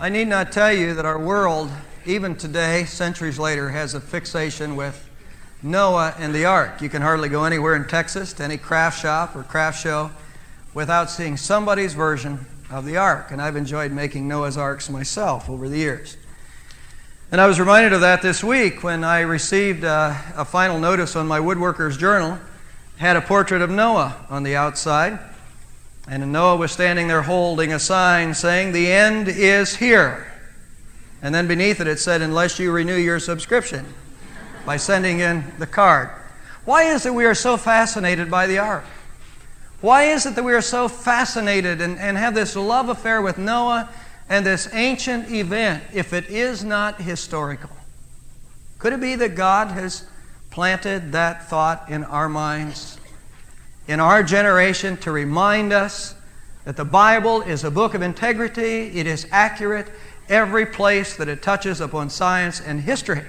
I need not tell you that our world, even today, centuries later, has a fixation with Noah and the ark. You can hardly go anywhere in Texas to any craft shop or craft show without seeing somebody's version of the ark. And I've enjoyed making Noah's arks myself over the years. And I was reminded of that this week when I received a final notice on my woodworker's journal. It had a portrait of Noah on the outside. And Noah was standing there holding a sign saying, "The end is here." And then beneath it, it said, "Unless you renew your subscription by sending in the card." Why is it we are so fascinated by the ark? Why is it that we are so fascinated and have this love affair with Noah and this ancient event if it is not historical? Could it be that God has planted that thought in our minds, in our generation, to remind us that the Bible is a book of integrity, it is accurate, every place that it touches upon science and history?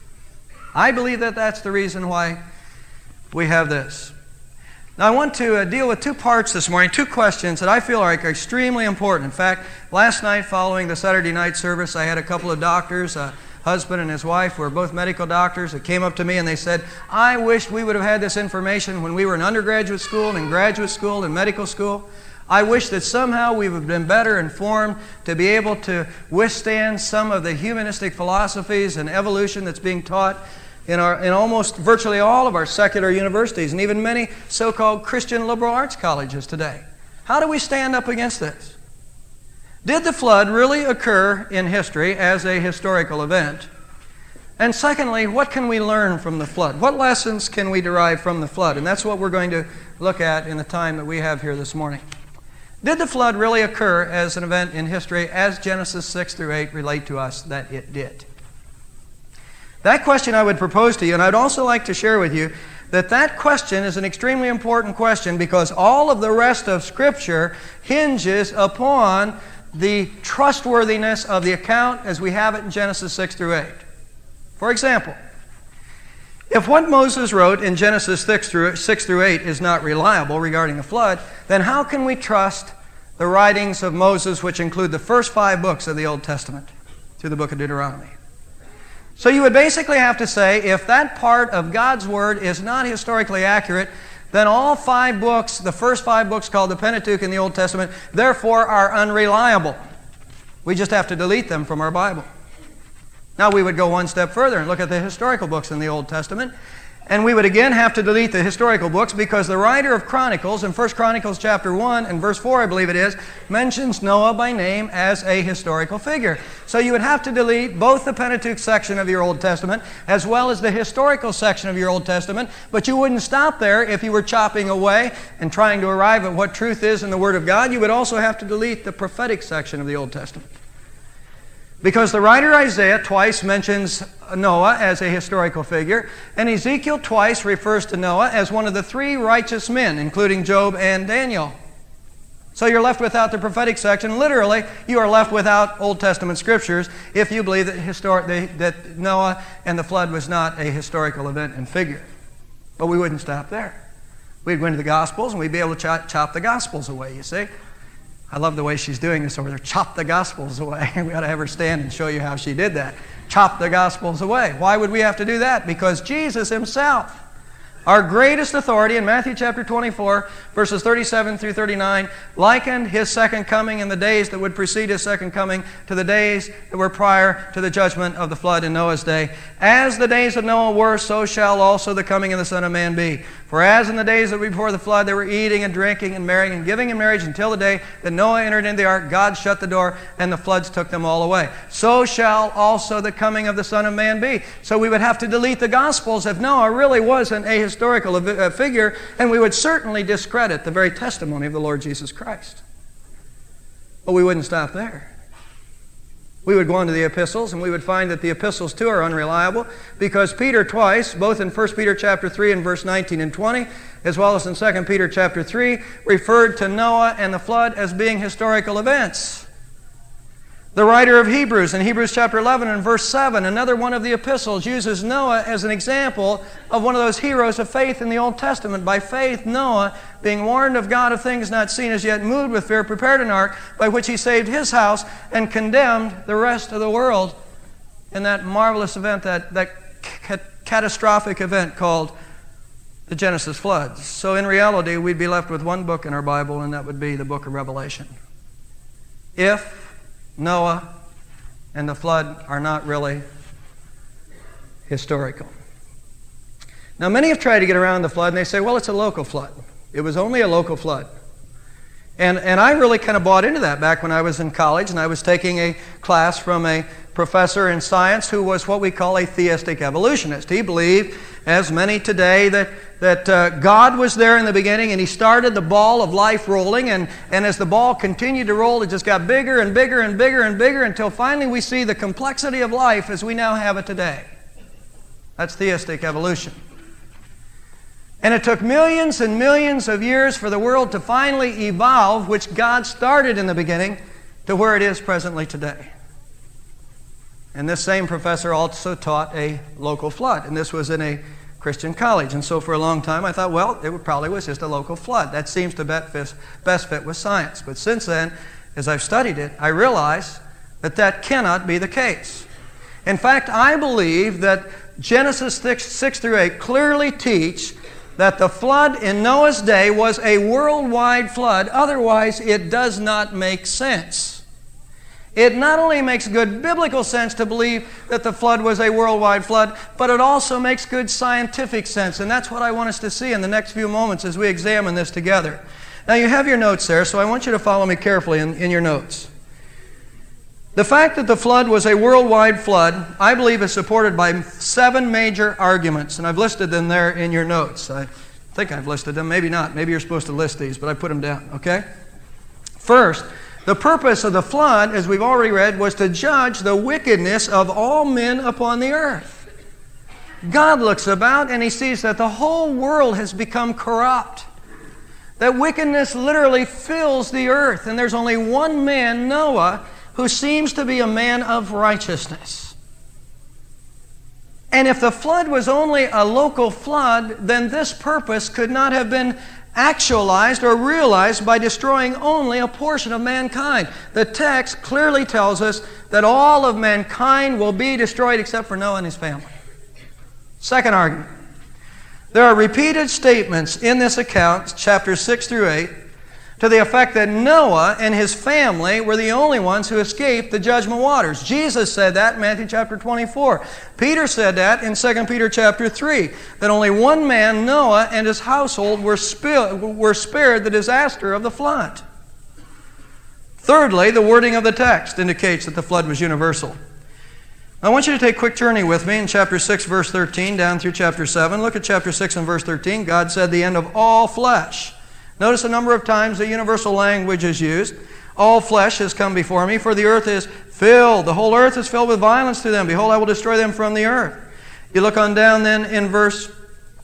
I believe that that's the reason why we have this. Now, I want to deal with two parts this morning, two questions that I feel are extremely important. In fact, last night following the Saturday night service, I had a couple of doctors, a husband and his wife, who are both medical doctors, that came up to me and they said, "I wish we would have had this information when we were in undergraduate school and in graduate school and medical school. I wish that somehow we would have been better informed to be able to withstand some of the humanistic philosophies and evolution that's being taught in almost virtually all of our secular universities and even many so-called Christian liberal arts colleges today. How do we stand up against this? Did the flood really occur in history as a historical event? And secondly, what can we learn from the flood? What lessons can we derive from the flood? And that's what we're going to look at in the time that we have here this morning. Did the flood really occur as an event in history as Genesis 6 through 8 relate to us that it did? That question I would propose to you, and I'd also like to share with you that question is an extremely important question because all of the rest of Scripture hinges upon the trustworthiness of the account as we have it in Genesis 6 through 8. For example, if what Moses wrote in Genesis 6 through 8 is not reliable regarding the flood, then how can we trust the writings of Moses, which include the first 5 books of the Old Testament through the book of Deuteronomy? So you would basically have to say, if that part of God's Word is not historically accurate, then all 5 books, the first 5 books called the Pentateuch in the Old Testament, therefore are unreliable. We just have to delete them from our Bible. Now we would go one step further and look at the historical books in the Old Testament, and we would again have to delete the historical books because the writer of Chronicles, in 1 Chronicles chapter 1 and verse 4, I believe it is, mentions Noah by name as a historical figure. So you would have to delete both the Pentateuch section of your Old Testament as well as the historical section of your Old Testament, but you wouldn't stop there if you were chopping away and trying to arrive at what truth is in the Word of God. You would also have to delete the prophetic section of the Old Testament. Because the writer Isaiah twice mentions Noah as a historical figure, and Ezekiel twice refers to Noah as one of the 3 righteous men, including Job and Daniel. So you're left without the prophetic section. Literally, you are left without Old Testament scriptures if you believe that Noah and the flood was not a historical event and figure. But we wouldn't stop there. We'd go into the Gospels and we'd be able to chop the Gospels away, you see. I love the way she's doing this over there. Chop the Gospels away. We ought to have her stand and show you how she did that. Chop the Gospels away. Why would we have to do that? Because Jesus Himself, our greatest authority in Matthew chapter 24, verses 37 through 39, likened His second coming and the days that would precede His second coming to the days that were prior to the judgment of the flood in Noah's day. As the days of Noah were, so shall also the coming of the Son of Man be. For as in the days that were before the flood, they were eating and drinking and marrying and giving in marriage until the day that Noah entered into the ark, God shut the door, and the floods took them all away. So shall also the coming of the Son of Man be. So we would have to delete the Gospels if Noah really wasn't a historical figure, and we would certainly discredit the very testimony of the Lord Jesus Christ. But we wouldn't stop there. We would go on to the epistles, and we would find that the epistles too are unreliable because Peter twice, both in 1 Peter chapter 3 and verse 19 and 20, as well as in 2 Peter chapter 3, referred to Noah and the flood as being historical events. The writer of Hebrews, in Hebrews chapter 11 and verse 7, another one of the epistles, uses Noah as an example of one of those heroes of faith in the Old Testament. By faith, Noah, being warned of God of things not seen as yet, moved with fear, prepared an ark by which he saved his house and condemned the rest of the world in that marvelous event, that catastrophic event called the Genesis floods. So in reality, we'd be left with one book in our Bible, and that would be the book of Revelation. If Noah and the flood are not really historical. Now, many have tried to get around the flood, and they say, well, it's a local flood. It was only a local flood. And I really kind of bought into that back when I was in college, and I was taking a class from a professor in science who was what we call a theistic evolutionist. He believed, as many today, that God was there in the beginning, and He started the ball of life rolling, and as the ball continued to roll, it just got bigger and bigger and bigger and bigger until finally we see the complexity of life as we now have it today. That's theistic evolution. And it took millions and millions of years for the world to finally evolve, which God started in the beginning, to where it is presently today. And this same professor also taught a local flood, and this was in a Christian college. And so for a long time I thought, well, it probably was just a local flood. That seems to best fit with science. But since then, as I've studied it, I realize that cannot be the case. In fact, I believe that Genesis 6 through 8 clearly teach that the flood in Noah's day was a worldwide flood. Otherwise, it does not make sense. It not only makes good biblical sense to believe that the flood was a worldwide flood, but it also makes good scientific sense. And that's what I want us to see in the next few moments as we examine this together. Now, you have your notes there, so I want you to follow me carefully in your notes. The fact that the flood was a worldwide flood, I believe, is supported by 7 major arguments, and I've listed them there in your notes. I think I've listed them, maybe not. Maybe you're supposed to list these, but I put them down, okay? First, the purpose of the flood, as we've already read, was to judge the wickedness of all men upon the earth. God looks about and He sees that the whole world has become corrupt. That wickedness literally fills the earth, and there's only one man, Noah, who seems to be a man of righteousness. And if the flood was only a local flood, then this purpose could not have been actualized or realized by destroying only a portion of mankind. The text clearly tells us that all of mankind will be destroyed except for Noah and his family. Second argument. There are repeated statements in this account, chapters 6 through 8, to the effect that Noah and his family were the only ones who escaped the judgment waters. Jesus said that in Matthew chapter 24. Peter said that in 2 Peter chapter 3, that only one man, Noah, and his household were spared the disaster of the flood. Thirdly, the wording of the text indicates that the flood was universal. I want you to take a quick journey with me in chapter 6, verse 13, down through chapter 7. Look at chapter 6 and verse 13. God said, the end of all flesh. Notice a number of times the universal language is used. All flesh has come before me, for the earth is filled. The whole earth is filled with violence to them. Behold, I will destroy them from the earth. You look on down then in verse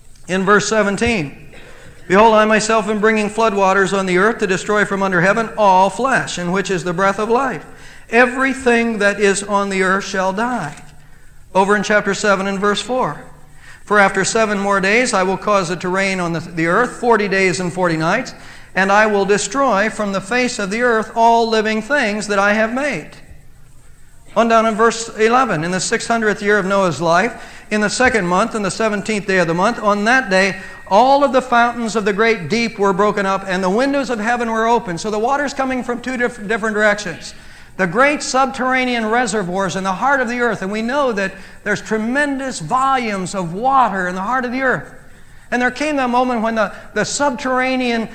17. Behold, I myself am bringing floodwaters on the earth to destroy from under heaven all flesh, in which is the breath of life. Everything that is on the earth shall die. Over in chapter 7 and verse 4. For after 7 more days I will cause it to rain on the earth 40 days and 40 nights, and I will destroy from the face of the earth all living things that I have made. On down in verse 11, in the 600th year of Noah's life, in the 2nd month, and the 17th day of the month, on that day all of the fountains of the great deep were broken up, and the windows of heaven were opened. So the water's coming from 2 different directions. The great subterranean reservoirs in the heart of the earth, and we know that there's tremendous volumes of water in the heart of the earth. And there came that moment when these subterranean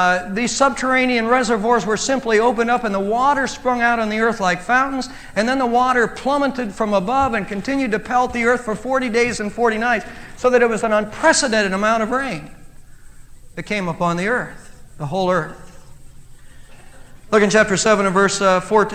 reservoirs were simply opened up, and the water sprung out on the earth like fountains, and then the water plummeted from above and continued to pelt the earth for 40 days and 40 nights, so that it was an unprecedented amount of rain that came upon the earth, the whole earth. Look in chapter 7 and verse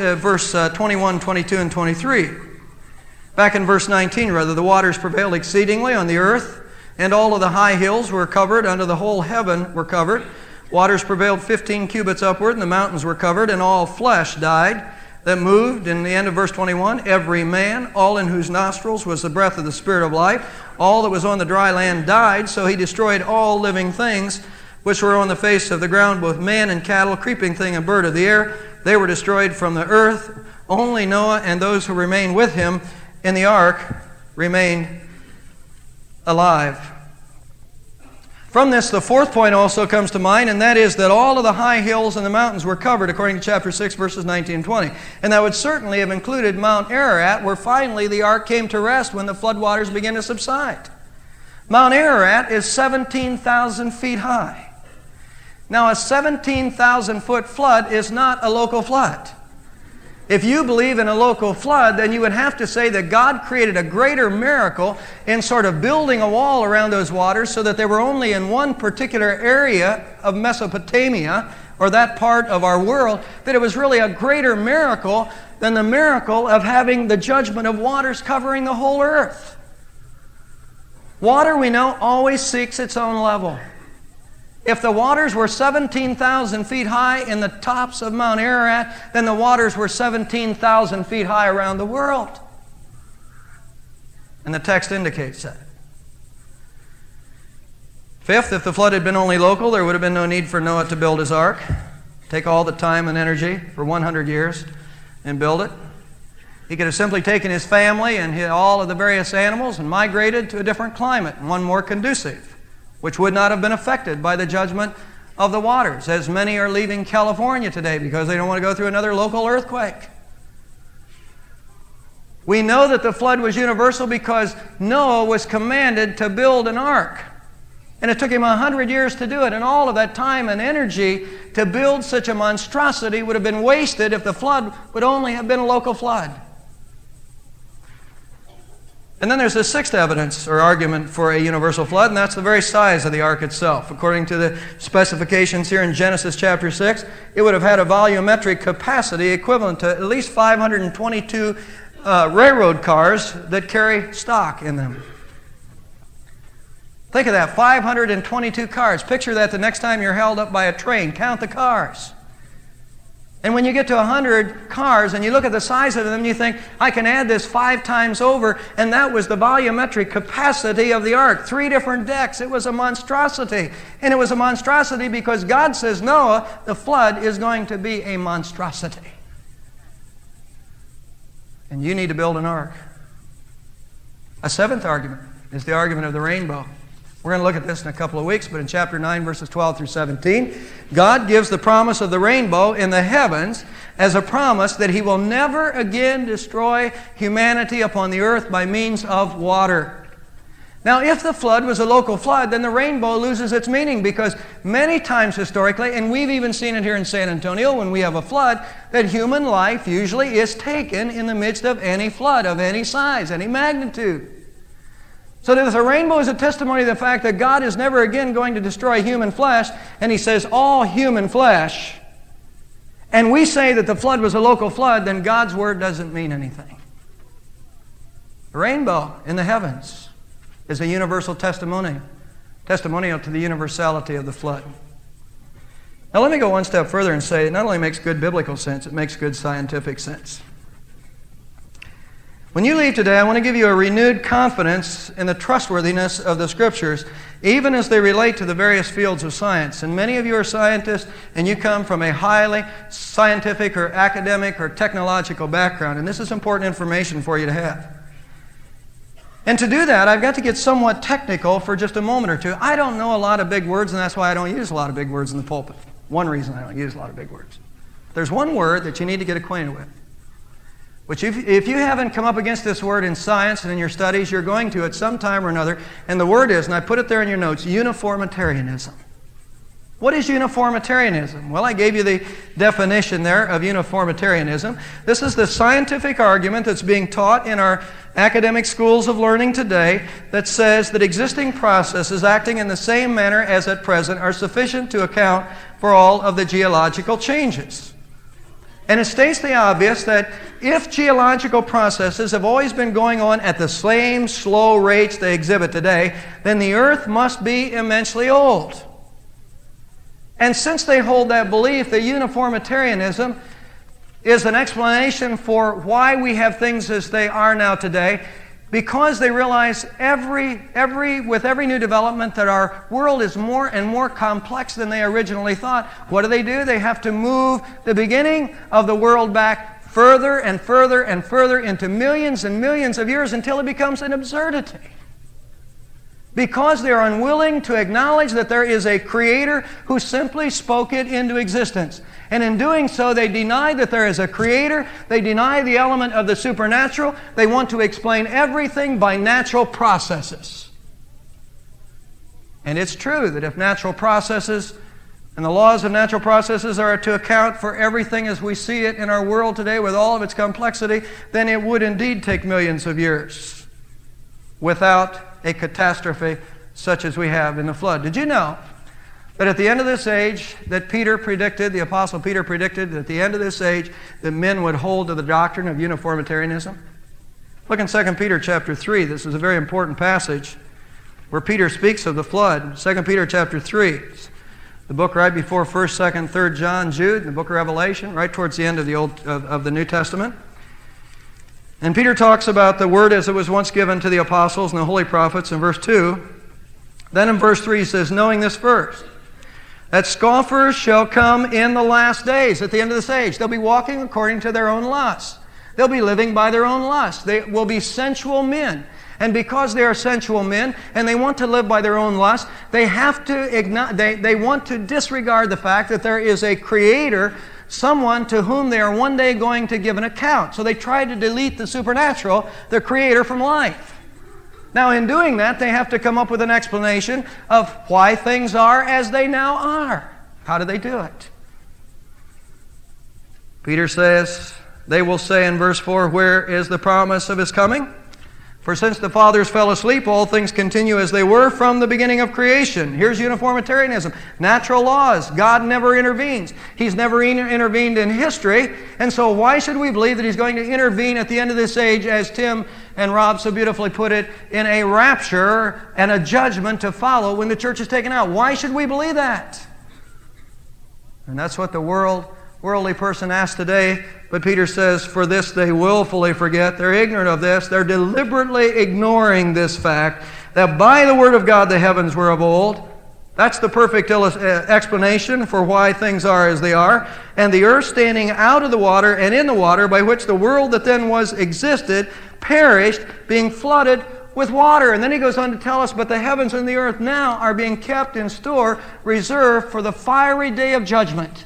21, 22, and 23. Back in verse 19, rather, the waters prevailed exceedingly on the earth, and all of the high hills were covered, under the whole heaven were covered. Waters prevailed 15 cubits upward, and the mountains were covered, and all flesh died that moved in the end of verse 21, every man, all in whose nostrils was the breath of the Spirit of life. All that was on the dry land died, so he destroyed all living things which were on the face of the ground, both man and cattle, creeping thing and bird of the air. They were destroyed from the earth. Only Noah and those who remained with him in the ark remained alive. From this, the fourth point also comes to mind, and that is that all of the high hills and the mountains were covered, according to chapter 6, verses 19 and 20. And that would certainly have included Mount Ararat, where finally the ark came to rest when the floodwaters began to subside. Mount Ararat is 17,000 feet high. Now, a 17,000-foot flood is not a local flood. If you believe in a local flood, then you would have to say that God created a greater miracle in sort of building a wall around those waters so that they were only in one particular area of Mesopotamia, or that part of our world, that it was really a greater miracle than the miracle of having the judgment of waters covering the whole earth. Water, we know, always seeks its own level. If the waters were 17,000 feet high in the tops of Mount Ararat, then the waters were 17,000 feet high around the world. And the text indicates that. Fifth, if the flood had been only local, there would have been no need for Noah to build his ark. Take all the time and energy for 100 years and build it. He could have simply taken his family and all of the various animals and migrated to a different climate, and one more conducive, which would not have been affected by the judgment of the waters, as many are leaving California today because they don't want to go through another local earthquake. We know that the flood was universal because Noah was commanded to build an ark. And it took him 100 years to do it, and all of that time and energy to build such a monstrosity would have been wasted if the flood would only have been a local flood. And then there's the sixth evidence or argument for a universal flood, and that's the very size of the ark itself. According to the specifications here in Genesis chapter 6, it would have had a volumetric capacity equivalent to at least 522 railroad cars that carry stock in them. Think of that, 522 cars. Picture that the next time you're held up by a train. Count the cars. And when you get to 100 cars and you look at the size of them, you think, I can add this 5 times over, and that was the volumetric capacity of the ark. 3 different decks. It was a monstrosity. And it was a monstrosity because God says, Noah, the flood is going to be a monstrosity. And you need to build an ark. A seventh argument is the argument of the rainbow. We're going to look at this in a couple of weeks, but in chapter 9, verses 12 through 17, God gives the promise of the rainbow in the heavens as a promise that He will never again destroy humanity upon the earth by means of water. Now, if the flood was a local flood, then the rainbow loses its meaning because many times historically, and we've even seen it here in San Antonio when we have a flood, that human life usually is taken in the midst of any flood of any size, any magnitude. So that the rainbow is a testimony of the fact that God is never again going to destroy human flesh, and He says all human flesh, and we say that the flood was a local flood, then God's word doesn't mean anything. The rainbow in the heavens is a universal testimonial to the universality of the flood. Now let me go one step further and say it not only makes good biblical sense, it makes good scientific sense. When you leave today, I want to give you a renewed confidence in the trustworthiness of the Scriptures, even as they relate to the various fields of science. And many of you are scientists, and you come from a highly scientific or academic or technological background, and this is important information for you to have. And to do that, I've got to get somewhat technical for just a moment or two. I don't know a lot of big words, and that's why I don't use a lot of big words in the pulpit. One reason I don't use a lot of big words. There's one word that you need to get acquainted with, which if you haven't come up against this word in science and in your studies, you're going to at some time or another. And the word is, and I put it there in your notes, uniformitarianism. What is uniformitarianism? Well, I gave you the definition there of uniformitarianism. This is the scientific argument that's being taught in our academic schools of learning today that says that existing processes acting in the same manner as at present are sufficient to account for all of the geological changes. And it states the obvious that if geological processes have always been going on at the same slow rates they exhibit today, then the earth must be immensely old. And since they hold that belief, the uniformitarianism is an explanation for why we have things as they are now today, because they realize with every new development that our world is more and more complex than they originally thought. What do? They have to move the beginning of the world back further and further and further into millions and millions of years until it becomes an absurdity. Because they are unwilling to acknowledge that there is a Creator who simply spoke it into existence. And in doing so, they deny that there is a Creator. They deny the element of the supernatural. They want to explain everything by natural processes. And it's true that if natural processes and the laws of natural processes are to account for everything as we see it in our world today with all of its complexity, then it would indeed take millions of years without a catastrophe such as we have in the flood. Did you know that at the end of this age, that the Apostle Peter predicted that at the end of this age, that men would hold to the doctrine of uniformitarianism? Look in 2 Peter chapter 3. This is a very important passage where Peter speaks of the flood. 2 Peter chapter 3. The book right before 1st, 2nd, 3rd John, Jude, the book of Revelation, right towards the end of the New Testament. And Peter talks about the word as it was once given to the apostles and the holy prophets in verse 2. Then in verse 3 he says, knowing this first, that scoffers shall come in the last days, at the end of this age. They'll be walking according to their own lusts. They'll be living by their own lusts. They will be sensual men. And because they are sensual men and they want to live by their own lusts, they want to disregard the fact that there is a Creator, someone to whom they are one day going to give an account. So they try to delete the supernatural, the Creator, from life. Now, in doing that, they have to come up with an explanation of why things are as they now are. How do they do it? Peter says, they will say in verse 4, where is the promise of His coming? For since the fathers fell asleep, all things continue as they were from the beginning of creation. Here's uniformitarianism. Natural laws. God never intervenes. He's never intervened in history. And so why should we believe that He's going to intervene at the end of this age, as Tim and Rob so beautifully put it, in a rapture and a judgment to follow when the church is taken out? Why should we believe that? And that's what the worldly person asks today. But Peter says, for this they willfully forget. They're ignorant of this. They're deliberately ignoring this fact that by the word of God the heavens were of old. That's the perfect explanation for why things are as they are. And the earth standing out of the water and in the water, by which the world that then was existed perished, being flooded with water. And then he goes on to tell us, but the heavens and the earth now are being kept in store, reserved for the fiery day of judgment.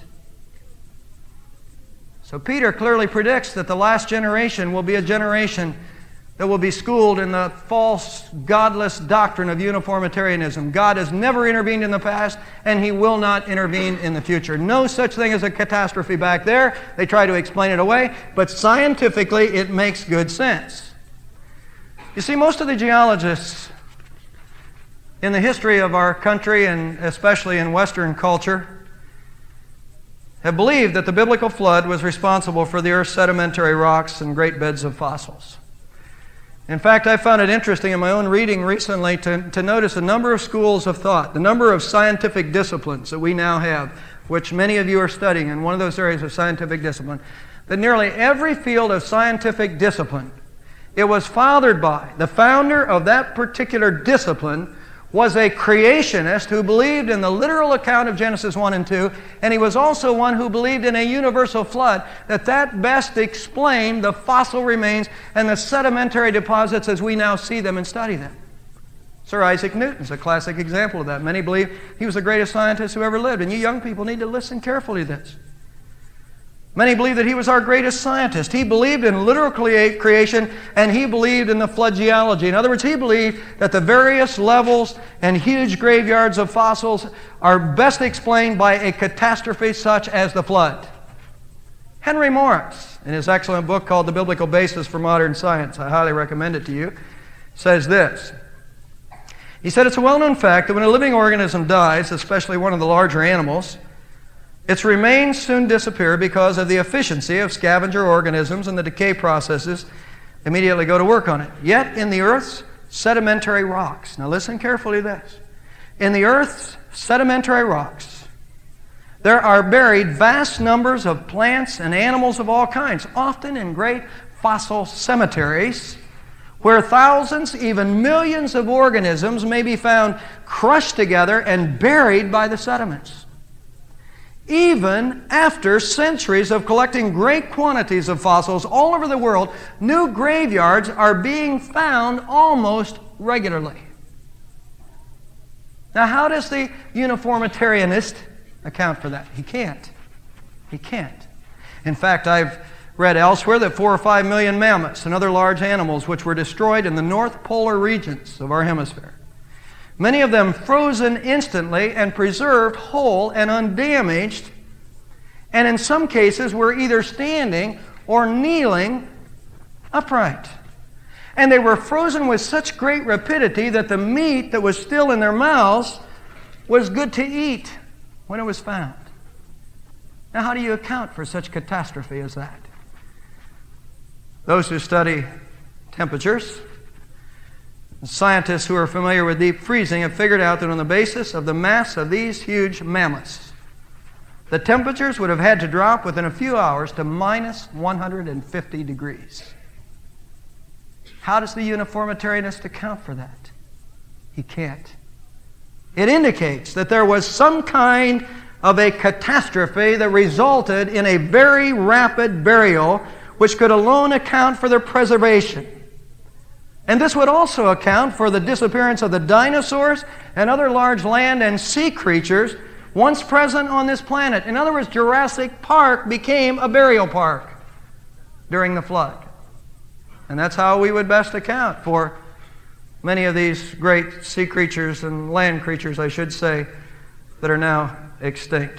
So Peter clearly predicts that the last generation will be a generation that will be schooled in the false, godless doctrine of uniformitarianism. God has never intervened in the past, and He will not intervene in the future. No such thing as a catastrophe back there. They try to explain it away, but scientifically it makes good sense. You see, most of the geologists in the history of our country, and especially in Western culture, have believed that the biblical flood was responsible for the earth's sedimentary rocks and great beds of fossils. In fact, I found it interesting in my own reading recently to notice a number of schools of thought, the number of scientific disciplines that we now have, which many of you are studying in one of those areas of scientific discipline, that nearly every field of scientific discipline, it was fathered by, the founder of that particular discipline was a creationist who believed in the literal account of Genesis 1 and 2, and he was also one who believed in a universal flood, that best explained the fossil remains and the sedimentary deposits as we now see them and study them. Sir Isaac Newton's a classic example of that. Many believe he was the greatest scientist who ever lived, and you young people need to listen carefully to this. Many believe that he was our greatest scientist. He believed in literal creation, and he believed in the flood geology. In other words, he believed that the various levels and huge graveyards of fossils are best explained by a catastrophe such as the flood. Henry Morris, in his excellent book called The Biblical Basis for Modern Science, I highly recommend it to you, says this. He said, it's a well-known fact that when a living organism dies, especially one of the larger animals, its remains soon disappear because of the efficiency of scavenger organisms, and the decay processes immediately go to work on it. Yet in the earth's sedimentary rocks, now listen carefully to this, in the earth's sedimentary rocks, there are buried vast numbers of plants and animals of all kinds, often in great fossil cemeteries, where thousands, even millions of organisms may be found crushed together and buried by the sediments. Even after centuries of collecting great quantities of fossils all over the world, new graveyards are being found almost regularly. Now, how does the uniformitarianist account for that? He can't. He can't. In fact, I've read elsewhere that 4 or 5 million mammoths and other large animals which were destroyed in the north polar regions of our hemisphere, many of them frozen instantly and preserved whole and undamaged, and in some cases were either standing or kneeling upright. And they were frozen with such great rapidity that the meat that was still in their mouths was good to eat when it was found. Now, how do you account for such catastrophe as that? Those who study temperatures, scientists who are familiar with deep freezing have figured out that on the basis of the mass of these huge mammoths, the temperatures would have had to drop within a few hours to minus 150 degrees. How does the uniformitarianist account for that? He can't. It indicates that there was some kind of a catastrophe that resulted in a very rapid burial, which could alone account for their preservation. And this would also account for the disappearance of the dinosaurs and other large land and sea creatures once present on this planet. In other words, Jurassic Park became a burial park during the flood. And that's how we would best account for many of these great sea creatures and land creatures, I should say, that are now extinct.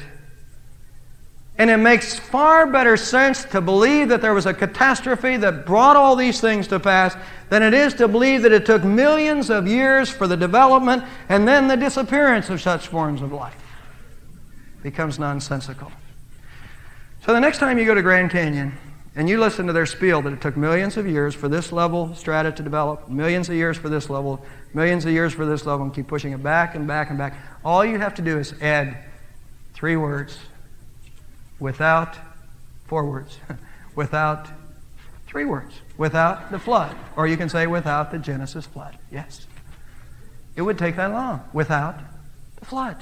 And it makes far better sense to believe that there was a catastrophe that brought all these things to pass than it is to believe that it took millions of years for the development and then the disappearance of such forms of life. It becomes nonsensical. So the next time you go to Grand Canyon and you listen to their spiel that it took millions of years for this level strata to develop, millions of years for this level, millions of years for this level, and keep pushing it back and back and back, all you have to do is add 3 words. Without 4 words. Without 3 words. Without the flood. Or you can say without the Genesis flood. Yes. It would take that long. Without the flood.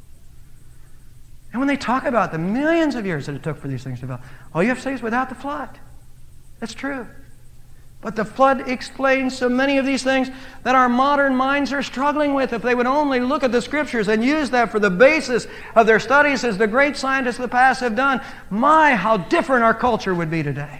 And when they talk about the millions of years that it took for these things to develop, all you have to say is without the flood. That's true. But the flood explains so many of these things that our modern minds are struggling with. If they would only look at the Scriptures and use that for the basis of their studies, as the great scientists of the past have done, my, how different our culture would be today.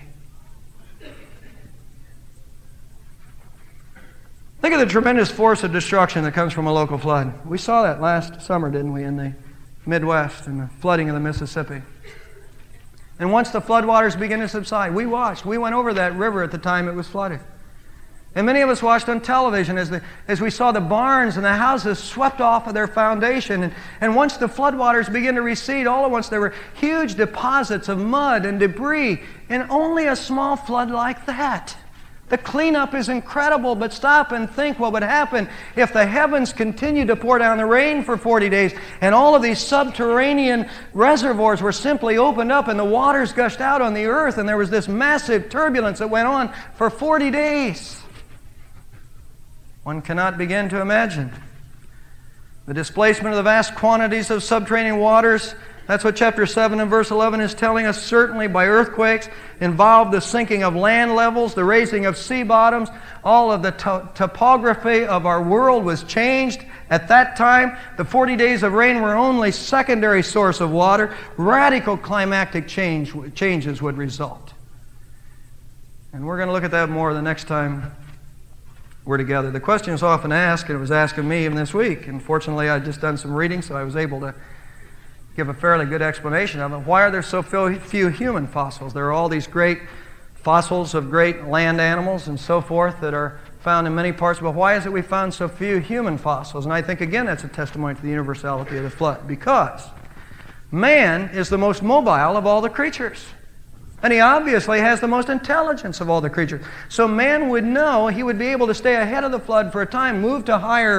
Think of the tremendous force of destruction that comes from a local flood. We saw that last summer, didn't we, in the Midwest and the flooding of the Mississippi. And once the floodwaters began to subside, we watched. We went over that river at the time it was flooded. And many of us watched on television as we saw the barns and the houses swept off of their foundation. And once the floodwaters began to recede, all at once there were huge deposits of mud and debris in only a small flood like that. The cleanup is incredible, but stop and think what would happen if the heavens continued to pour down the rain for 40 days and all of these subterranean reservoirs were simply opened up and the waters gushed out on the earth and there was this massive turbulence that went on for 40 days. One cannot begin to imagine the displacement of the vast quantities of subterranean waters. That's what chapter 7 and verse 11 is telling us. Certainly by earthquakes involved the sinking of land levels, the raising of sea bottoms. All of the topography of our world was changed at that time. The 40 days of rain were only secondary source of water. Radical climatic changes would result. And we're going to look at that more the next time we're together. The question is often asked, and it was asked of me even this week, and fortunately I'd just done some reading, so I was able to give a fairly good explanation of it. Why are there so few human fossils? There are all these great fossils of great land animals and so forth that are found in many parts, but why is it we found so few human fossils? And I think, again, that's a testimony to the universality of the flood, because man is the most mobile of all the creatures. And he obviously has the most intelligence of all the creatures. So man would know, he would be able to stay ahead of the flood for a time, move to higher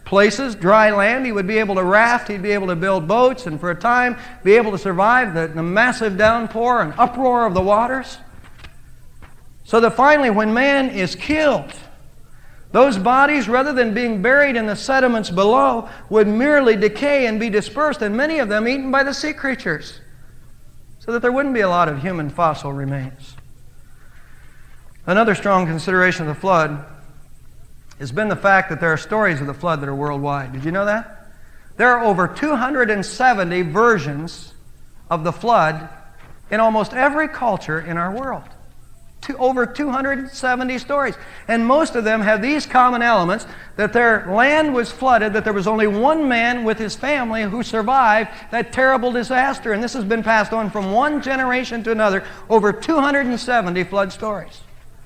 places, dry land. He would be able to raft, he'd be able to build boats, and for a time be able to survive the massive downpour and uproar of the waters. So that finally, when man is killed, those bodies, rather than being buried in the sediments below, would merely decay and be dispersed, and many of them eaten by the sea creatures, so that there wouldn't be a lot of human fossil remains. Another strong consideration of the flood has been the fact that there are stories of the flood that are worldwide. Did you know that? There are over 270 versions of the flood in almost every culture in our world. Over 270 stories. And most of them have these common elements: that their land was flooded, that there was only one man with his family who survived that terrible disaster. And this has been passed on from one generation to another, over 270 flood stories.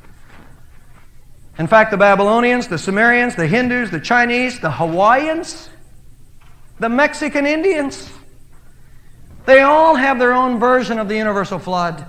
In fact, the Babylonians, the Sumerians, the Hindus, the Chinese, the Hawaiians, the Mexican Indians, they all have their own version of the universal flood.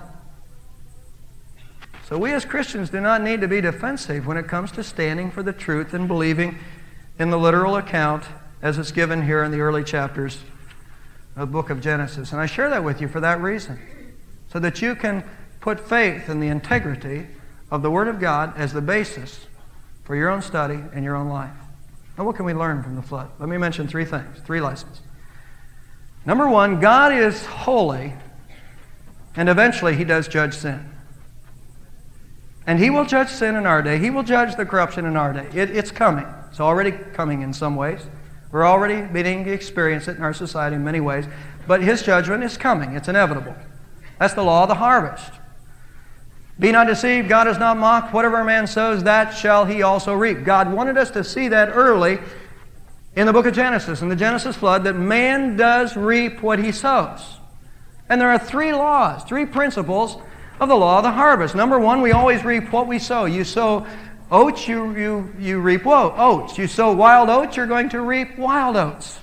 So we as Christians do not need to be defensive when it comes to standing for the truth and believing in the literal account as it's given here in the early chapters of the book of Genesis. And I share that with you for that reason, so that you can put faith in the integrity of the Word of God as the basis for your own study and your own life. Now, what can we learn from the flood? Let me mention three things, three lessons. Number one, God is holy, and eventually He does judge sin. And He will judge sin in our day. He will judge the corruption in our day. It's coming. It's already coming in some ways. We're already beginning to experience it in our society in many ways. But His judgment is coming. It's inevitable. That's the law of the harvest. Be not deceived, God is not mocked. Whatever a man sows, that shall he also reap. God wanted us to see that early in the book of Genesis, in the Genesis flood, that man does reap what he sows. And there are three laws, three principles of the law of the harvest. Number one, we always reap what we sow. You sow oats, you reap oats. You sow wild oats, you're going to reap wild oats.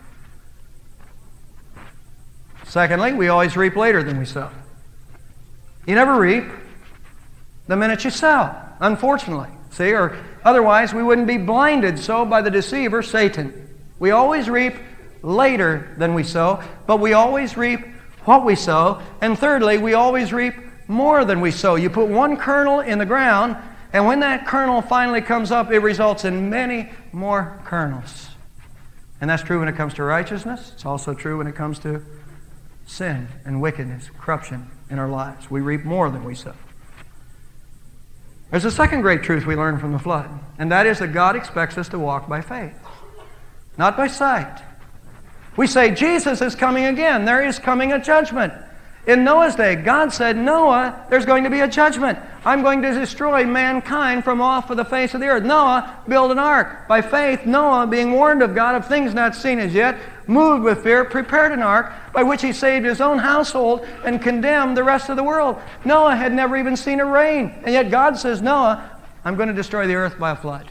Secondly, we always reap later than we sow. You never reap the minute you sow, unfortunately. See, or otherwise we wouldn't be blinded so by the deceiver, Satan. We always reap later than we sow, but we always reap what we sow. And thirdly, we always reap more than we sow. You put one kernel in the ground, and when that kernel finally comes up, it results in many more kernels. And that's true when it comes to righteousness. It's also true when it comes to sin and wickedness, corruption in our lives. We reap more than we sow. There's a second great truth we learn from the flood, and that is that God expects us to walk by faith, not by sight. We say, Jesus is coming again. There is coming a judgment. In Noah's day, God said, Noah, there's going to be a judgment. I'm going to destroy mankind from off of the face of the earth. Noah built an ark. By faith, Noah, being warned of God of things not seen as yet, moved with fear, prepared an ark by which he saved his own household and condemned the rest of the world. Noah had never even seen a rain. And yet God says, Noah, I'm going to destroy the earth by a flood.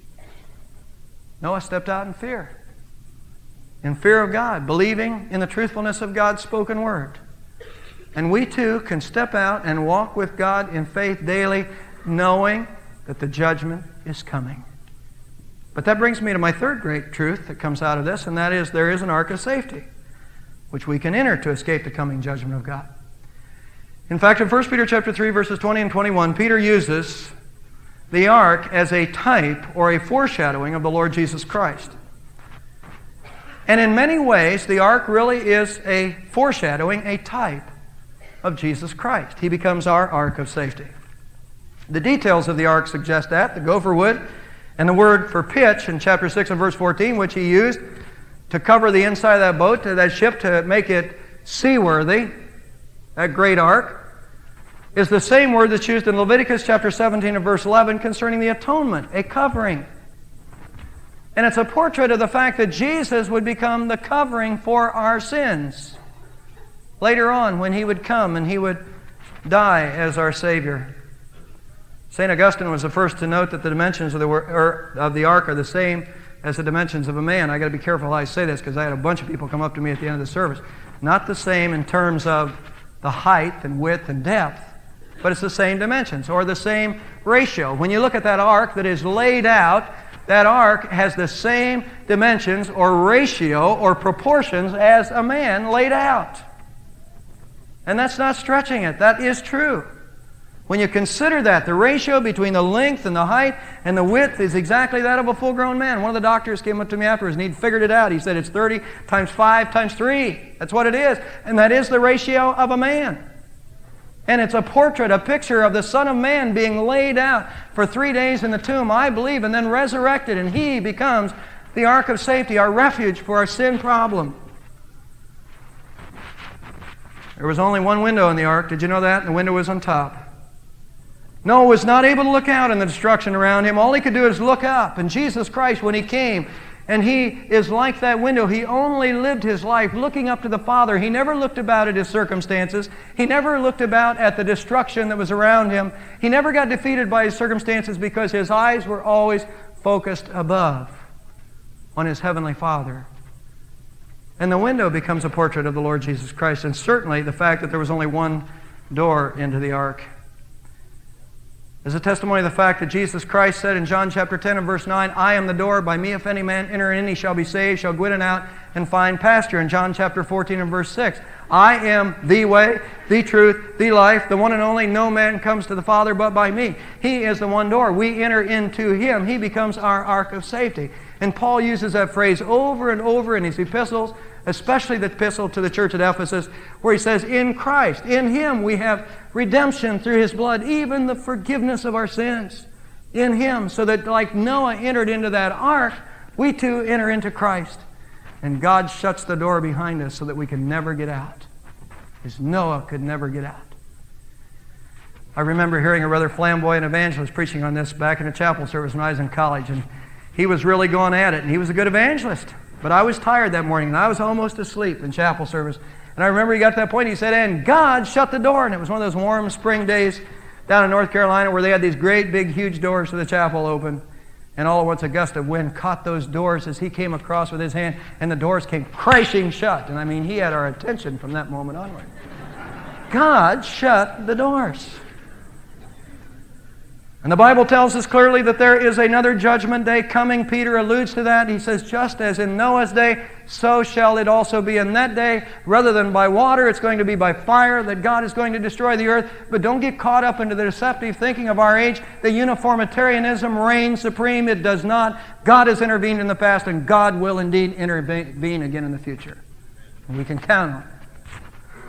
Noah stepped out in fear of God, believing in the truthfulness of God's spoken word. And we too can step out and walk with God in faith daily, knowing that the judgment is coming. But that brings me to my third great truth that comes out of this, and that is there is an ark of safety, which we can enter to escape the coming judgment of God. In fact, in 1 Peter chapter 3, verses 20 and 21, Peter uses the ark as a type or a foreshadowing of the Lord Jesus Christ. And in many ways, the ark really is a foreshadowing, a type of Jesus Christ. He becomes our ark of safety. The details of the ark suggest that. The gopher wood and the word for pitch in chapter 6 and verse 14, which he used to cover the inside of that boat, to that ship, to make it seaworthy, that great ark, is the same word that's used in Leviticus chapter 17 and verse 11 concerning the atonement, a covering. And it's a portrait of the fact that Jesus would become the covering for our sins later on when he would come and he would die as our Savior. St. Augustine was the first to note that the dimensions of the ark are the same as the dimensions of a man. I got to be careful how I say this because I had a bunch of people come up to me at the end of the service. Not the same in terms of the height and width and depth, but it's the same dimensions or the same ratio. When you look at that ark that is laid out that ark has the same dimensions or ratio or proportions as a man laid out. And that's not stretching it. That is true. When you consider that, the ratio between the length and the height and the width is exactly that of a full-grown man. One of the doctors came up to me afterwards and he'd figured it out. He said it's 30 times 5 times 3. That's what it is. And that is the ratio of a man. And it's a portrait, a picture of the Son of Man being laid out for 3 days in the tomb, I believe, and then resurrected. And He becomes the ark of safety, our refuge for our sin problem. There was only one window in the ark. Did you know that? And the window was on top. Noah was not able to look out in the destruction around him. All he could do is look up. And Jesus Christ, when He came, and He is like that window, He only lived His life looking up to the Father. He never looked about at His circumstances. He never looked about at the destruction that was around Him. He never got defeated by His circumstances because His eyes were always focused above on His Heavenly Father. And the window becomes a portrait of the Lord Jesus Christ, and certainly the fact that there was only one door into the ark is a testimony of the fact that Jesus Christ said in John chapter 10 and verse 9, I am the door, by me if any man enter in, he shall be saved, shall go in and out and find pasture. In John chapter 14 and verse 6, I am the way, the truth, the life, the one and only, no man comes to the Father but by me. He is the one door. We enter into Him. He becomes our ark of safety. And Paul uses that phrase over and over in his epistles, especially the epistle to the church at Ephesus, where he says, in Christ, in Him we have redemption through His blood, even the forgiveness of our sins in Him, so that like Noah entered into that ark, we too enter into Christ. And God shuts the door behind us so that we can never get out, as Noah could never get out. I remember hearing a rather flamboyant evangelist preaching on this back in a chapel service when I was in college, and he was really going at it, and he was a good evangelist. But I was tired that morning, and I was almost asleep in chapel service. And I remember he got to that point, he said, and God shut the door. And it was one of those warm spring days down in North Carolina where they had these great, big, huge doors to the chapel open. And all at once a gust of wind caught those doors as he came across with his hand, and the doors came crashing shut. And I mean, he had our attention from that moment onward. God shut the doors. And the Bible tells us clearly that there is another judgment day coming. Peter alludes to that. He says, just as in Noah's day, so shall it also be in that day. Rather than by water, it's going to be by fire, that God is going to destroy the earth. But don't get caught up into the deceptive thinking of our age that uniformitarianism reigns supreme. It does not. God has intervened in the past, and God will indeed intervene again in the future. And we can count on it.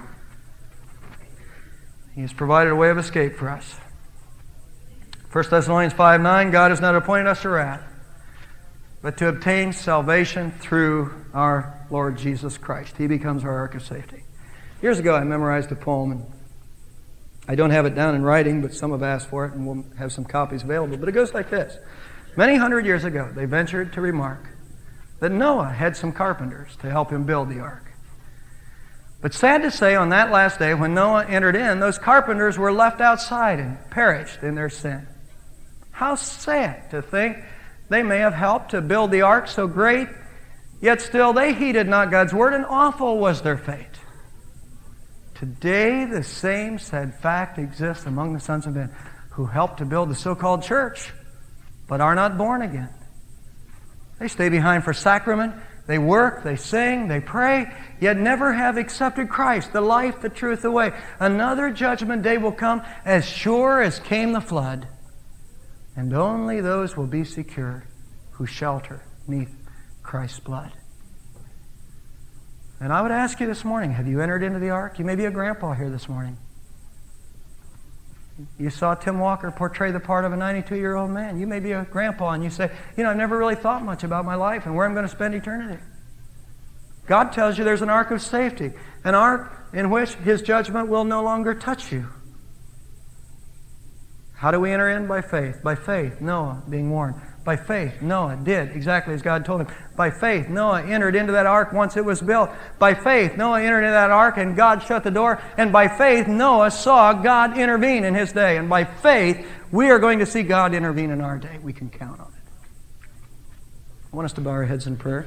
He has provided a way of escape for us. 1 Thessalonians 5:9, God has not appointed us to wrath, but to obtain salvation through our Lord Jesus Christ. He becomes our ark of safety. Years ago, I memorized a poem, and I don't have it down in writing, but some have asked for it, and we'll have some copies available. But it goes like this. Many hundred years ago, they ventured to remark that Noah had some carpenters to help him build the ark. But sad to say, on that last day, when Noah entered in, those carpenters were left outside and perished in their sin. How sad to think they may have helped to build the ark so great, yet still they heeded not God's word, and awful was their fate. Today, the same sad fact exists among the sons of men who helped to build the so-called church, but are not born again. They stay behind for sacrament, they work, they sing, they pray, yet never have accepted Christ, the life, the truth, the way. Another judgment day will come as sure as came the flood. And only those will be secure who shelter neath Christ's blood. And I would ask you this morning, have you entered into the ark? You may be a grandpa here this morning. You saw Tim Walker portray the part of a 92-year-old man. You may be a grandpa and you say, I've never really thought much about my life and where I'm going to spend eternity. God tells you there's an ark of safety, an ark in which His judgment will no longer touch you. How do we enter in? By faith. By faith, Noah being warned. By faith, Noah did exactly as God told him. By faith, Noah entered into that ark once it was built. By faith, Noah entered into that ark and God shut the door. And by faith, Noah saw God intervene in his day. And by faith, we are going to see God intervene in our day. We can count on it. I want us to bow our heads in prayer.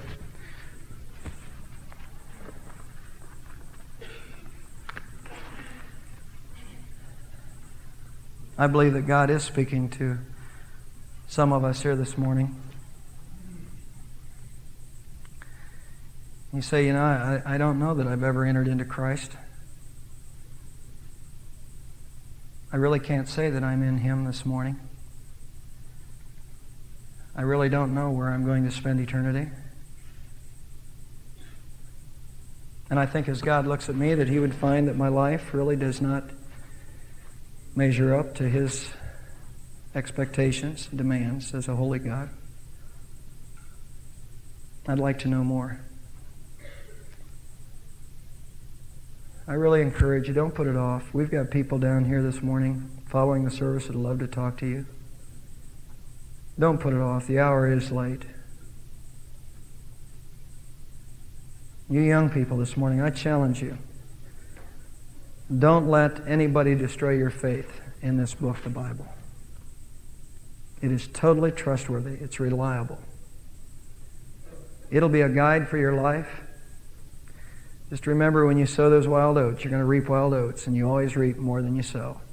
I believe that God is speaking to some of us here this morning. You say, I don't know that I've ever entered into Christ. I really can't say that I'm in Him this morning. I really don't know where I'm going to spend eternity. And I think as God looks at me that He would find that my life really does not measure up to His expectations, demands as a holy God. I'd like to know more. I really encourage you, don't put it off. We've got people down here this morning following the service that would love to talk to you. Don't put it off. The hour is late. You young people this morning, I challenge you. Don't let anybody destroy your faith in this book, the Bible. It is totally trustworthy. It's reliable. It'll be a guide for your life. Just remember, when you sow those wild oats, you're going to reap wild oats, and you always reap more than you sow.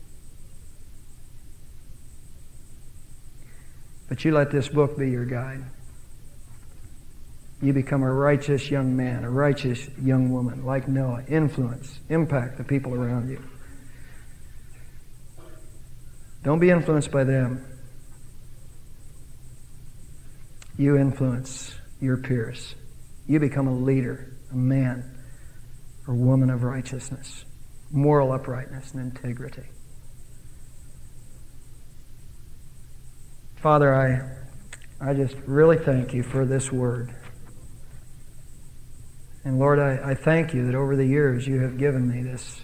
But you let this book be your guide. You become a righteous young man, a righteous young woman, like Noah. Influence, impact the people around you. Don't be influenced by them. You influence your peers. You become a leader, a man or woman of righteousness, moral uprightness and integrity. Father, I just really thank you for this word. And Lord, I thank you that over the years you have given me this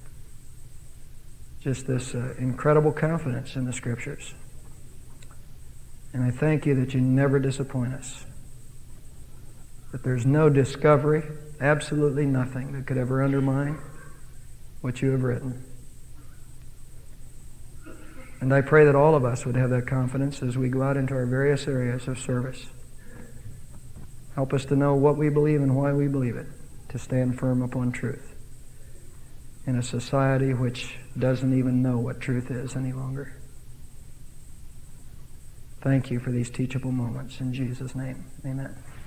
incredible confidence in the Scriptures. And I thank you that you never disappoint us. That there's no discovery, absolutely nothing that could ever undermine what you have written. And I pray that all of us would have that confidence as we go out into our various areas of service. Help us to know what we believe and why we believe it, to stand firm upon truth in a society which doesn't even know what truth is any longer. Thank you for these teachable moments. In Jesus' name, amen.